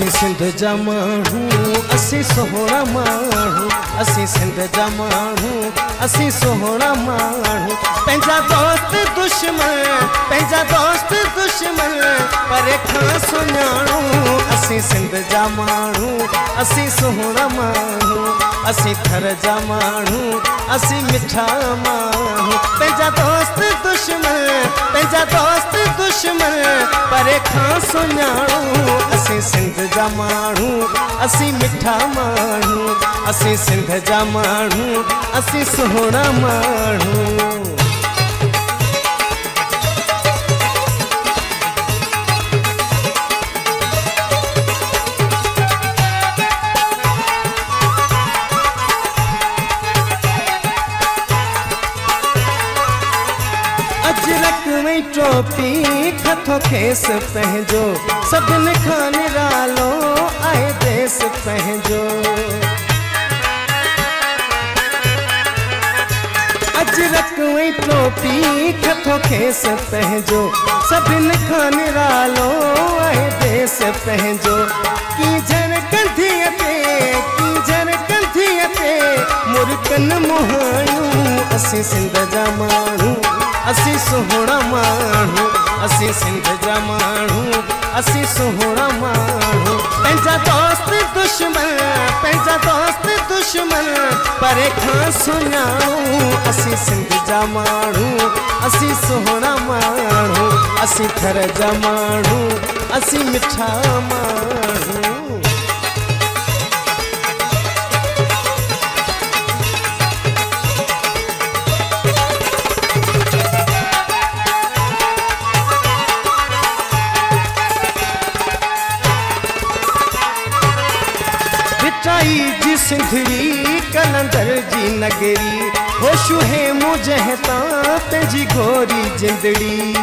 असी सिंध जा माण्हू असी सोहणा माण्हू असी सिंध जा माण्हू असी सोहणा माण्हू पंहिंजा दोस्त दुश्मन परे खां सुञाणू असी सिंध जा माण्हू असी सोहणा माण्हू असी थर जा माण्हू असी मिठा माण्हू पंहिंजा दोस्त दुश्मन परे खां सुञाणू असी सिंध जा माण्हू असी मिठा माण्हू असी सिंध जा माण्हू असी सोहणा माण्हू अजरक में टोपी खथो खेस पंहिंजो सभिनि खां निरालो आहे देस पंहिंजो अजरक में टोपी खथो खेस पंहिंजो सभिनि खां निरालो आहे देस पंहिंजो की जन कंधीअ ते मुर्कन मुहाणियूं असी सिंध जा माण्हू असी सोहणा माण्हू असी सिंध जा माण्हू असी सोहणा माण्हू पंहिंजा दोस्त दुश्मन परे खां सुञाणू असी सिंध जा माण्हू असी सोहणा माण्हू असी थर जा माण्हू असी मिठा माण्हू भिटाई जी सिंधड़ी कलंदर जी नगरी होशु है मुझे तां पंहिंजी गोरी जिंदड़ी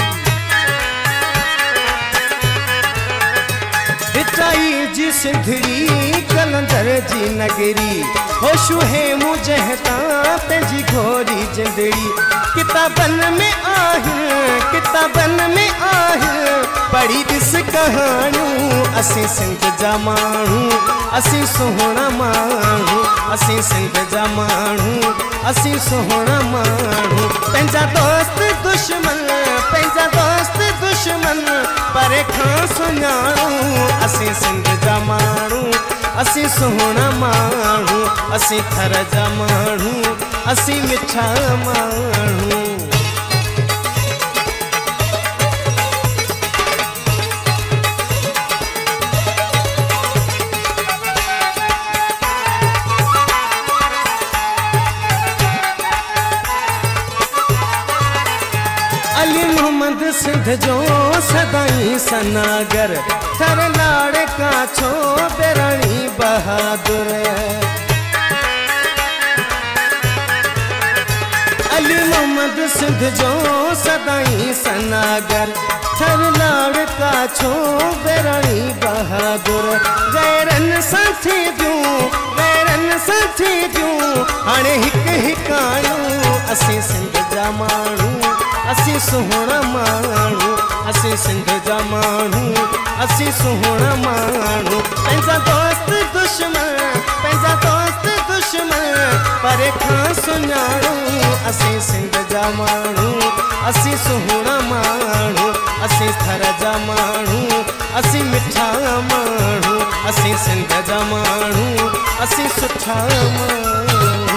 भिटाई जी सिंधड़ी कलंदर जी नगरी होशु है मुझे तां पंहिंजी गोरी जिंदड़ी किताबन में आहिनि पढ़ी ॾिस कहाणियूं असी सिंध जा माण्हू असी सोहणा माण्हू असी सिंध जा माण्हू असी सोहणा माण्हू पंहिंजा दोस्त दुश्मन परे खां सुञाणू असी सिंध जा माण्हू असी सोहणा माण्हू असी थर जा माण्हू असी मिठा माण्हू अली मोहम्मद सिंध जो सदाई सनागर थर लाड़ का छो बेरानी बहादुर अली मोहम्मद सिंध जो सदाई सनागर थर लाड़ का छो बेरानी बहादुर गैरन साथी दियूं हाणे हिक हिकाणियूं असी सिंध जा माण्हू असी सोहणा माण्हू असी सिंध जा माण्हू असी सोहणा माण्हू पंहिंजा दोस्त दुश्मन परे खां सुञाणू असी सिंध जा माण्हू असी सोहणा माण्हू असी थर जा माण्हू असी मिठा माण्हू असी सिंध जा माण्हू असी सुठा माण्हू